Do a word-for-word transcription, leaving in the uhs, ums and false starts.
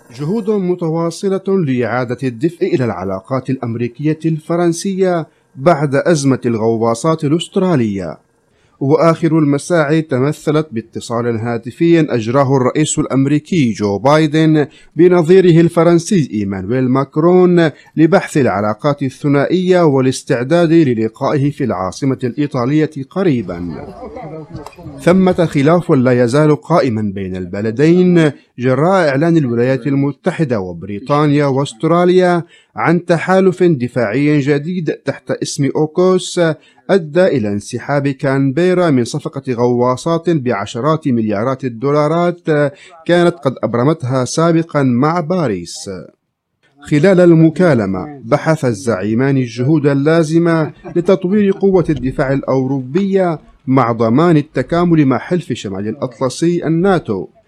جهود متواصلة لإعادة الدفء إلى العلاقات الأمريكية الفرنسية بعد أزمة الغواصات الأسترالية، وآخر المساعي تمثلت باتصال هاتفي أجراه الرئيس الأمريكي جو بايدن بنظيره الفرنسي إيمانويل ماكرون لبحث العلاقات الثنائية والاستعداد للقائه في العاصمة الإيطالية قريبا. ثمة خلاف لا يزال قائما بين البلدين جراء إعلان الولايات المتحدة وبريطانيا واستراليا عن تحالف دفاعي جديد تحت اسم أوكوس أدى إلى انسحاب كانبيرا من صفقة غواصات بعشرات مليارات الدولارات كانت قد أبرمتها سابقا مع باريس. خلال المكالمة بحث الزعيمان الجهود اللازمة لتطوير قوة الدفاع الأوروبية مع ضمان التكامل مع حلف شمال الأطلسي الناتو